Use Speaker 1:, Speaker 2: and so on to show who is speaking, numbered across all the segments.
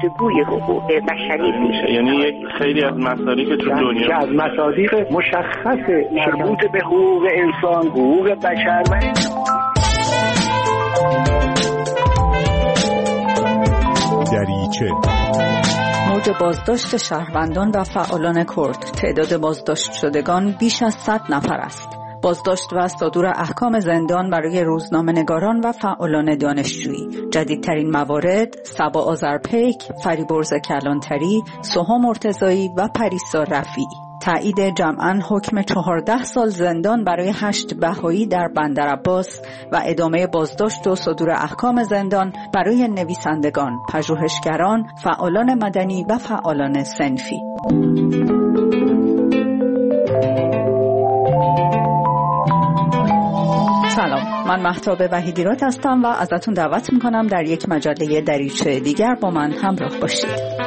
Speaker 1: گفتگوی حقوق بشری میشه.
Speaker 2: یعنی خیلی از مصادیق تو دنیا
Speaker 3: از مصادیق مشخص مربوط به حقوق انسان، حقوق بشر
Speaker 4: دریچه
Speaker 5: موج بازداشت شهروندان و فعالان کرد. تعداد بازداشت شدگان بیش از 100 نفر است. بازداشت و صدور احکام زندان برای روزنامه‌نگاران و فعالان دانشجویی. جدیدترین موارد: صبا آذرپیک، فریبرز کلانتری، سوها مرتضایی و پریسا رفیعی. تایید جمعاً حکم 14 سال زندان برای 8 بهایی در بندرعباس و ادامه بازداشت و صدور احکام زندان برای نویسندگان، پژوهشگران، فعالان مدنی و فعالان صنفی. سلام، من مهتاب وحیدیراد هستم و ازتون دعوت میکنم در یک مجله دریچه دیگر با من همراه باشید.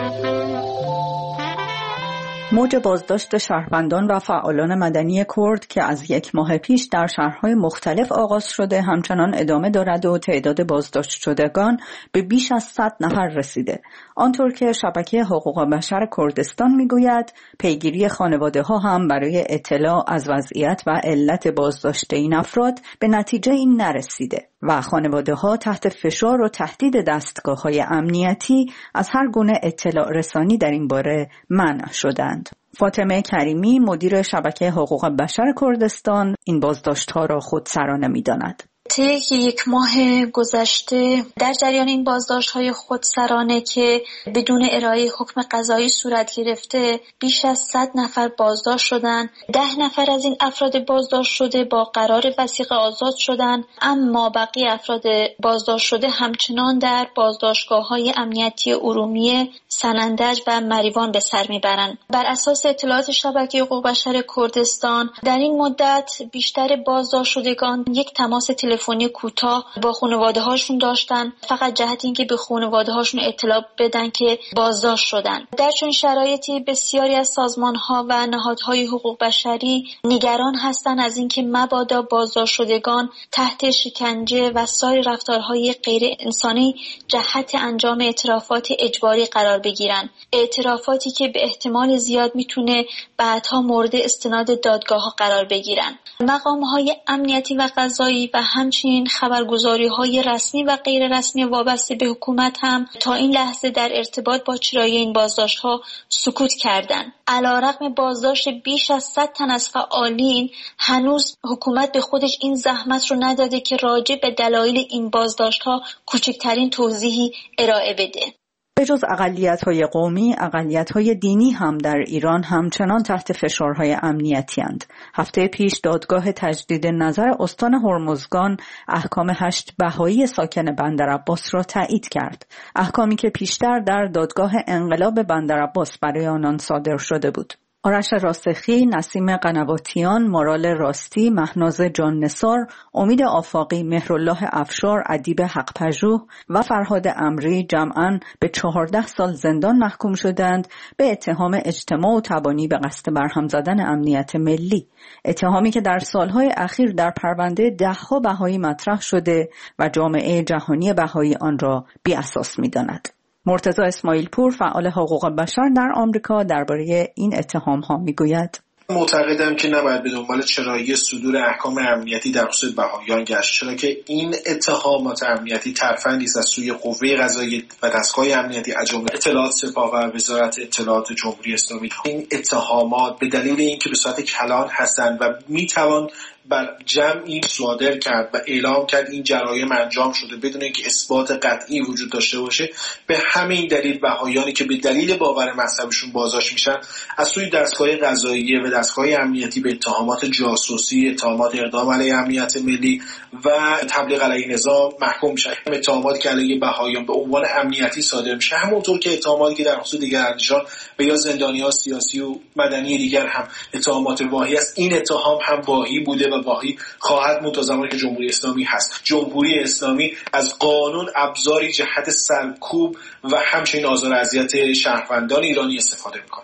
Speaker 5: موج بازداشت شهروندان و فعالان مدنی کرد که از 1 ماه پیش در شهرهای مختلف آغاز شده همچنان ادامه دارد و تعداد بازداشت شدگان به بیش از 100 نفر رسیده. آنطور که شبکه حقوق بشر کردستان میگوید پیگیری خانواده ها هم برای اطلاع از وضعیت و علت بازداشت این افراد به نتیجه این نرسیده و خانواده ها تحت فشار و تهدید دستگاه های امنیتی از هر گونه اطلاع رسانی در این باره منع شدند. فاطمه کریمی مدیر شبکه حقوق بشر کردستان این بازداشت‌ها را خودسرانه می‌داند.
Speaker 6: طی 1 ماه گذشته در جریان این بازداشت‌های خودسرانه که بدون ارائه حکم قضایی صورت گرفته بیش از 100 نفر بازداشت شدند. 10 نفر از این افراد بازداشت شده با قرار وثیقه آزاد شدند، اما بقیه افراد بازداشت شده همچنان در بازداشتگاه‌های امنیتی ارومیه، سنندج و مریوان به سر میبرند. بر اساس اطلاعات شبکه حقوق بشر کردستان در این مدت بیشتر بازداشت شدگان یک تماس تلفنی کوتاه با خانواده هاشون داشتن، فقط جهت اینکه به خانواده هاشون اطلاع بدن که بازداشت شدن. در چنین شرایطی بسیاری از سازمان ها و نهادهای حقوق بشری نگران هستند از اینکه مبادا بازداشت شدگان تحت شکنجه و سایر رفتارهای غیر انسانی جهت انجام اعترافات اجباری قرار بگیرن، اعترافاتی که به احتمال زیاد میتونه بعدها مورد استناد دادگاه ها قرار بگیرن. مقام های امنیتی و قضایی و همچنین خبرگزاری‌های رسمی و غیر رسمی وابسته به حکومت هم تا این لحظه در ارتباط با چرایی این بازداشت‌ها سکوت کردند. علیرغم بازداشت بیش از 100 تن از فعالین، هنوز حکومت به خودش این زحمت رو نداده که راجع به دلایل این بازداشت‌ها کوچکترین توضیحی ارائه بده.
Speaker 5: به جز اقلیت‌های قومی، اقلیت‌های دینی هم در ایران همچنان تحت فشارهای امنیتی اند. هفته پیش دادگاه تجدید نظر استان هرمزگان احکام 8 بهایی ساکن بندرعباس را تایید کرد. احکامی که پیشتر در دادگاه انقلاب بندرعباس برای آنان صادر شده بود. آرش راسخی، نسیم قنواتیان، مارال راستی، مهناز جان نثار، امید آفاقی، مهرالله افشار، ادیب حق پژوه و فرهاد امری جمعاً به 14 سال زندان محکوم شدند به اتهام اجتماع و تبانی به قصد برهم زدن امنیت ملی. اتهامی که در سالهای اخیر در پرونده 10 بهایی مطرح شده و جامعه جهانی بهایی آن را بی اساس می‌داند. مرتضی اسماعیل پور، فعال حقوق بشر در آمریکا، درباره این اتهام‌ها میگوید:
Speaker 7: معتقدم که نباید به دنبال چرایی صدور احکام امنیتی در خصوص بهاییان گشت، چرا که این اتهامات امنیتی ترفندی است از سوی قوه قضاییه و دستگاه امنیتی از جمله اطلاعات سپاه و وزارت اطلاعات جمهوری اسلامی. این اتهامات به دلیل اینکه به صورت کلان هستند و میتوان بر جمعی صادر کرد و اعلام کرد این جرایم انجام شده بدون اینکه اثبات قطعی وجود داشته باشه، به همین دلیل بهاییانی که به دلیل باور مذهبیشون بازداشت میشن از سوی دستگاه قضاییه و دستگاه امنیتی به اتهامات جاسوسی، اتهامات اقدام علیه امنیت ملی و تبلیغ علیه نظام محکوم میشن. اتهاماتی که علیه بهاییان به عنوان امنیتی صادر میشه، همونطور که اتهاماتی که در خصوص دیگر اندیشان و یا زندانیان سیاسی و مدنی دیگر هم اتهامات واهی است، این اتهام هم واهی بوده و واهی خواهد بود تا زمانی که جمهوری اسلامی هست. جمهوری اسلامی از قانون ابزاری جهت سرکوب و همچنین آزار و اذیت شهروندان ایرانی استفاده میکنه.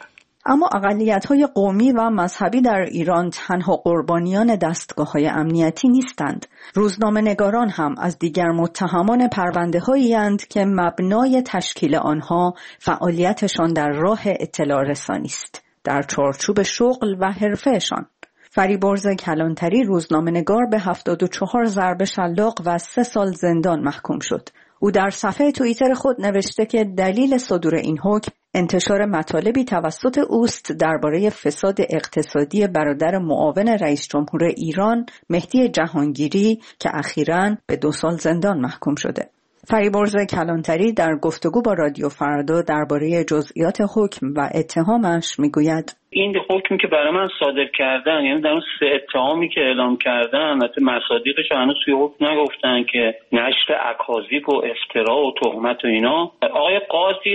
Speaker 5: اما اقلیت‌های قومی و مذهبی در ایران تنها قربانیان دستگاه‌های امنیتی نیستند. روزنامه‌نگاران هم از دیگر متهمان پرونده‌هایی‌اند که مبنای تشکیل آنها فعالیتشان در راه اطلاع رسانی است، در چارچوب شغل و حرفه‌شان. فریبرز کلانتری روزنامه‌نگار به 74 ضرب شلاق و 3 سال زندان محکوم شد. او در صفحه توییتر خود نوشته که دلیل صدور این حکم انتشار مطالبی توسط اوست درباره فساد اقتصادی برادر معاون رئیس جمهور ایران مهدی جهانگیری که اخیراً به 2 سال زندان محکوم شده. فریبرز کلانتری در گفتگو با رادیو فردا درباره جزئیات حکم و اتهامش میگوید:
Speaker 4: این حکمی که برای من صادر کردن، یعنی در اون 3 اتهامی که اعلام کردن، البته مصادیقش هنوز توی حکم نگفتن که نشر اکاذیب و افترا و تهمت و اینا، آقای قاضی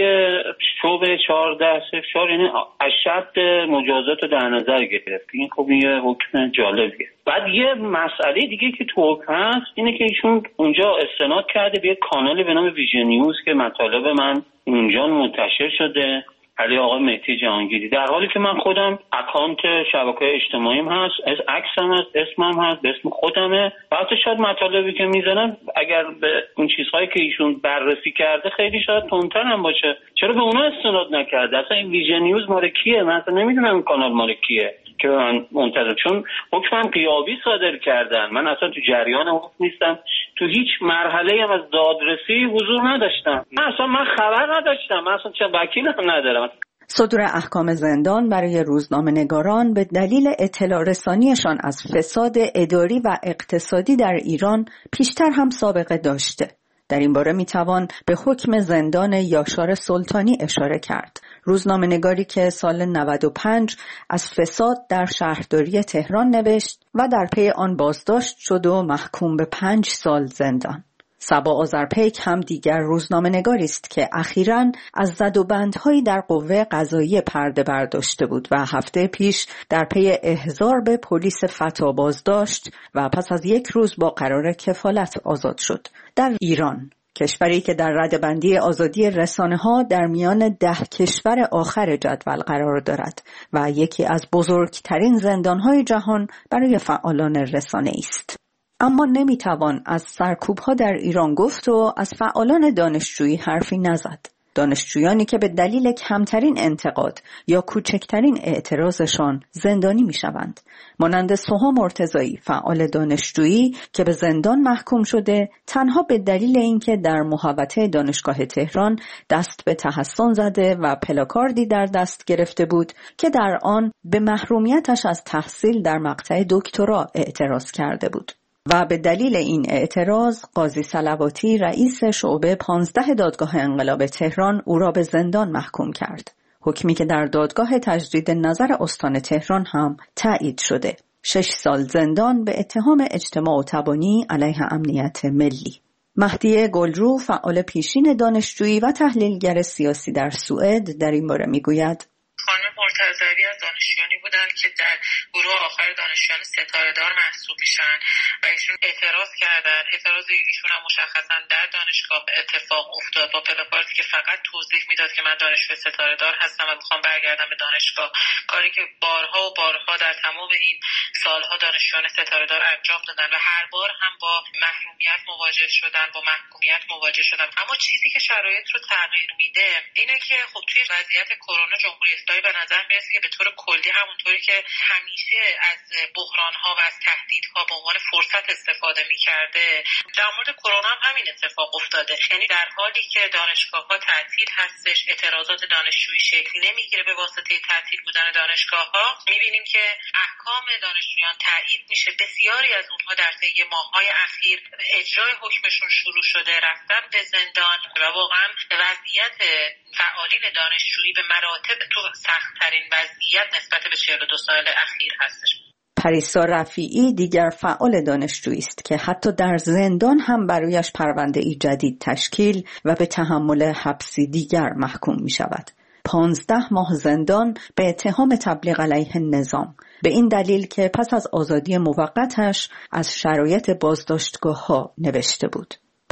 Speaker 4: شعبه 1404 یعنی اشد مجازات رو در نظر گرفت. این خب یه حکم جالبیه. بعد یه مسئله دیگه که تو حکم هست اینه که ایشون اونجا استناد کرده به یک کانال به نام ویژن نیوز که مطالب من اونجا منتشر شده علی آقای مهدی جهانگیری، در حالی که من خودم اکانت شبکه‌های اجتماعیم هست، عکسم هست، اسمم هست، به اسم خودمه. حتی شاید مطالبی که میزنم اگر به اون چیزهایی که ایشون بررسی کرده خیلی شاید تندتر هم باشه، چرا به اونا استناد نکرده؟ اصلا این ویژن نیوز مال کیه؟ من اصلا نمیدونم این کانال مال کیه که من منتظر، چون حکمم غیابی صادر کردن. من اصلا تو جریان حکم نیستم، تو هیچ مرحله هم از دادرسی حضور نداشتم. من خبر نداشتم، من اصلا چه وکیل هم ندارم.
Speaker 5: صدور احکام زندان برای روزنامه‌نگاران به دلیل اطلاع رسانیشان از فساد اداری و اقتصادی در ایران پیشتر هم سابقه داشته. در این باره میتوان به حکم زندان یاشار سلطانی اشاره کرد. روزنامه‌نگاری که سال 95 از فساد در شهرداری تهران نوشت و در پی آن بازداشت شد و محکوم به 5 سال زندان. صبا آذرپیک هم دیگر روزنامه‌نگاری است که اخیراً از زدوبندهایی در قوه قضاییه پرده برداشته بود و هفته پیش در پی احضار به پلیس فتا بازداشت و پس از 1 روز با قرار کفالت آزاد شد. در ایران، کشوری که در ردبندی آزادی رسانه‌ها در میان 10 کشور آخر جدول قرار دارد و یکی از بزرگترین زندان‌های جهان برای فعالان رسانه است. اما نمیتوان از سرکوب‌ها در ایران گفت و از فعالان دانشجویی حرفی نزد. دانشجویانی که به دلیل کمترین انتقاد یا کوچکترین اعتراضشان زندانی میشوند، مانند سوها مرتضایی، فعال دانشجویی که به زندان محکوم شده تنها به دلیل اینکه در محوطه دانشگاه تهران دست به تحصن زده و پلاکاردی در دست گرفته بود که در آن به محرومیتش از تحصیل در مقطع دکترا اعتراض کرده بود. و به دلیل این اعتراض قاضی صلواتی رئیس شعبه 15 دادگاه انقلاب تهران او را به زندان محکوم کرد. حکمی که در دادگاه تجدید نظر استان تهران هم تایید شده. 6 سال زندان به اتهام اجتماع و تبانی علیه امنیت ملی. مهدی گلرو، فعال پیشین دانشجویی و تحلیلگر سیاسی در سوئد، در این باره میگوید:
Speaker 8: خانم مرتضوی از دانشجویانی بودن که در گروه آخر دانشجویان ستاره‌دار محسوب میشن و ایشون اعتراض کردن. اعتراض ایشون هم مشخصا در دانشگاه اتفاق افتاد با پلاکاردی که فقط توضیح میداد که من دانشجوی ستاره‌دار هستم و میخوام برگردم به دانشگاه، کاری که بارها و بارها در تمام این سالها دانشجویان ستاره‌دار انجام دادن و هر بار هم با محرومیت مواجه شدن، با محکومیت مواجه شدن. اما چیزی که شرایط رو تغییر میده اینه که خب توی وضعیت کرونا جمهوری اسلامی به نظر میرسه که به طور کلی همونطوری که همیشه از بحران‌ها و از تهدیدها به عنوان فرصت استفاده می‌کرده، در مورد کرونا هم همین اتفاق افتاده. یعنی در حالی که دانشگاه‌ها تعطیل هستش، اعتراضات دانشجویی شکل نمیگیره به واسطه تعطیل بودن دانشگاه‌ها، می‌بینیم که احکام دانشجویان تایید میشه. بسیاری از اونها در طی ماه‌های اخیر اجرای حکمشون شروع شده، رفتن به زندان و واقعا وضعیت فعالین دانشجویی به مراتب تو سخت‌ترین وضعیت نسبت به 42 سال اخیر هستش.
Speaker 5: پریسا رفیعی دیگر فعال دانشجویی است که حتی در زندان هم برایش پرونده‌ای جدید تشکیل و به تحمل حبسی دیگر محکوم می شود. 15 ماه زندان به اتهام تبلیغ علیه نظام، به این دلیل که پس از آزادی موقتش از شرایط بازداشتگاه‌ها نوشته بود.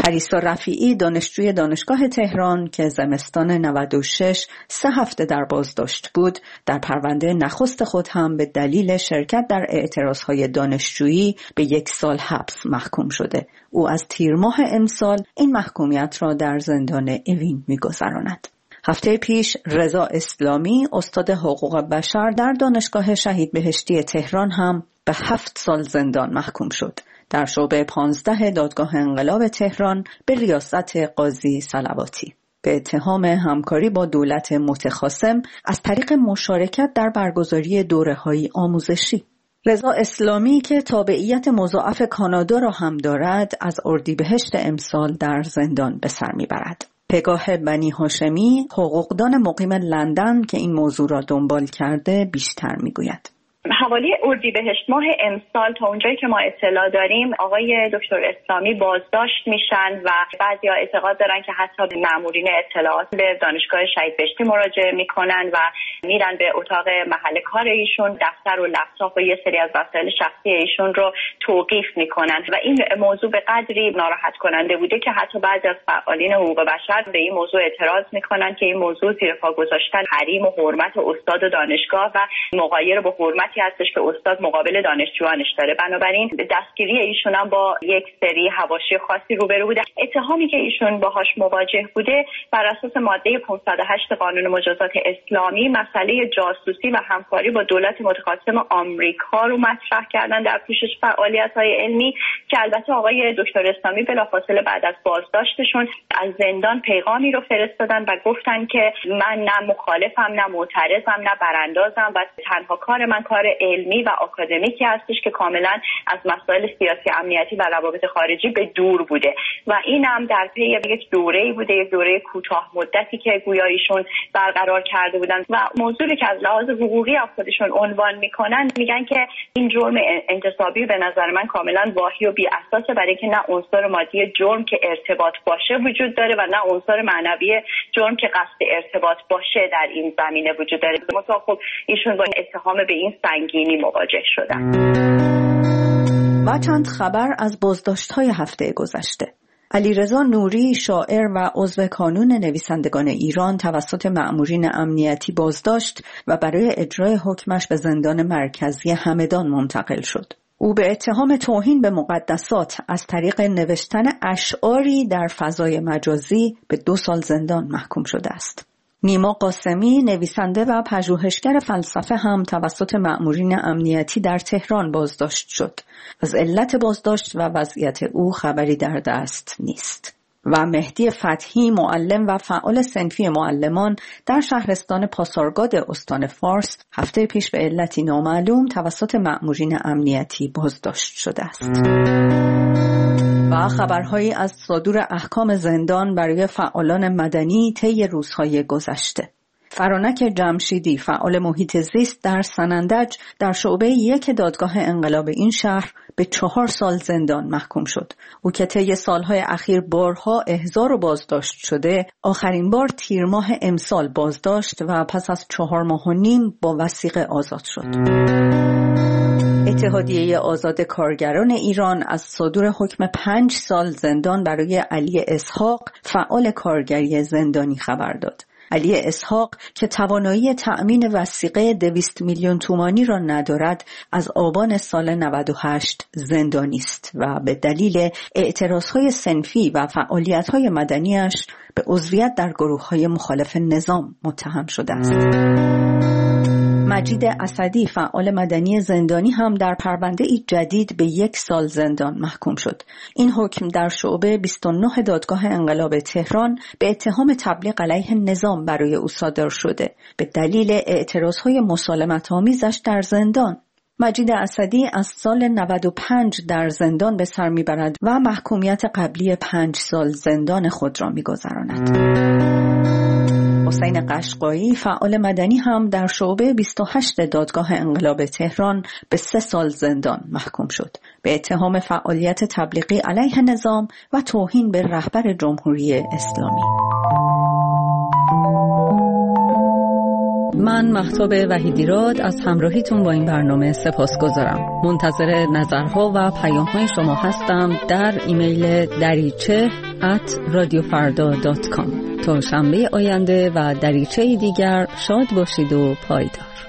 Speaker 5: پریسا رفیعی دانشجوی دانشگاه تهران که زمستان 96 3 هفته در بازداشت بود، در پرونده نخست خود هم به دلیل شرکت در اعتراضهای دانشجویی به 1 سال حبس محکوم شده. او از تیر ماه امسال این محکومیت را در زندان اوین می‌گذراند. هفته پیش رضا اسلامی استاد حقوق بشر در دانشگاه شهید بهشتی تهران هم به 7 سال زندان محکوم شد. در شعبه 15 دادگاه انقلاب تهران به ریاست قاضی صلواتی به اتهام همکاری با دولت متخاصم از طریق مشارکت در برگزاری دوره‌های آموزشی. رضا اسلامی که تابعیت مضاعف کانادا را هم دارد، از اردیبهشت امسال در زندان به سر میبرد. پگاه بنی هاشمی، حقوقدان مقیم لندن که این موضوع را دنبال کرده، بیشتر میگوید.
Speaker 9: حوالی اردیبهشت ماه امسال تا اونجایی که ما اطلاع داریم آقای دکتر اسلامی بازداشت میشن و بعضیا اعتقاد دارن که حتی مامورین اطلاعات به دانشگاه شهید بهشتی مراجعه میکنن و میرن به اتاق محل کار ایشون، دفتر و لپتاپ و یه سری از وسایل شخصی ایشون رو توقیف میکنن و این موضوع به قدری ناراحت کننده بوده که حتی بعضی از فعالین حقوق بشر به این موضوع اعتراض میکنن که این موضوع زیر پا گذاشتن حریم و حرمت استاد و دانشگاه و مغایر با حرمتی هستش که استاد مقابل دانشجوانش داره. بنابراین دستگیری ایشون هم با یک سری حواشی خاصی روبرو بوده. اتهامی که ایشون باهاش مواجه بوده بر اساس ماده 508 قانون مجازات اسلامی مسئله جاسوسی و همکاری با دولت متخاصم آمریکا رو مطرح کردن در پوشش فعالیت‌های علمی که البته آقای دکتر اسلامی بلافاصله بعد از بازداشتشون از زندان پیغامی رو فرستادن و گفتن که من نه مخالفم نه معترضم نه براندازم و تنها کار من کار علمی و آکادمیکی هستش که کاملا از مسائل سیاسی امنیتی و روابط خارجی به دور بوده و این هم در پی یک دوره‌ای بوده، یک دوره کوتاه مدتی که گویا ایشون برقرار کرده بودن و موضوعی که از لحاظ حقوقی خودشون عنوان میکنن میگن که این جرم انتصابی به نظر من کاملا واهی و بی اساسه، برای که نه عنصر مادی جرم که ارتباط باشه وجود داره و نه عنصر معنوی جرم که قصد ارتباط باشه در این زمینه وجود داره. مثلا خب ایشون با اتهام به این سنگینی مواجه شدن.
Speaker 5: و چند خبر از بازداشت‌های هفته گذشته. علیرضا نوری، شاعر و عضو کانون نویسندگان ایران، توسط مأمورین امنیتی بازداشت و برای اجرای حکمش به زندان مرکزی همدان منتقل شد. او به اتهام توهین به مقدسات از طریق نوشتن اشعاری در فضای مجازی به 2 سال زندان محکوم شده است. نیما قاسمی، نویسنده و پژوهشگر فلسفه، هم توسط مأمورین امنیتی در تهران بازداشت شد. از علت بازداشت و وضعیت او خبری در دست نیست. و مهدی فتحی، معلم و فعال صنفی معلمان در شهرستان پاسارگاد استان فارس، هفته پیش به علتی نامعلوم توسط مأمورین امنیتی بازداشت شده است. و خبرهایی از صدور احکام زندان برای فعالان مدنی طی روزهای گذشته. فرانک جمشیدی، فعال محیط زیست در سنندج، در شعبه 1 دادگاه انقلاب این شهر به 4 سال زندان محکوم شد. او که طی سالهای اخیر بارها احضار و بازداشت شده، آخرین بار تیر ماه امسال بازداشت و پس از 4 ماه و نیم با وثیقه آزاد شد. اتحادیه آزاد کارگران ایران از صدور حکم 5 سال زندان برای علی اسحاق، فعال کارگری زندانی، خبر داد. علی اسحاق که توانایی تأمین وثیقه 200 میلیون تومانی را ندارد، از آبان سال 98 زندانی است و به دلیل اعتراضهای صنفی و فعالیت‌های مدنیش به عضویت در گروه‌های مخالف نظام متهم شده است. مجید اسدی، فعال مدنی زندانی، هم در پرونده جدید به 1 سال زندان محکوم شد. این حکم در شعبه 29 دادگاه انقلاب تهران به اتهام تبلیغ علیه نظام برای او صادر شده به دلیل اعتراضهای مسالمت‌آمیزش در زندان. مجید اسدی از سال 95 در زندان به سر میبرد و محکومیت قبلی 5 سال زندان خود را میگذراند. حسین قشقایی، فعال مدنی، هم در شعبه 28 دادگاه انقلاب تهران به 3 سال زندان محکوم شد به اتهام فعالیت تبلیغی علیه نظام و توهین به رهبر جمهوری اسلامی. من مهتاب وحیدیراد از همراهیتون با این برنامه سپاسگزارم. منتظر نظرها و پیام‌های شما هستم در ایمیل dariche@radiofarda.com. تا شنبه آینده و دریچه دیگر شاد باشید و پایدار.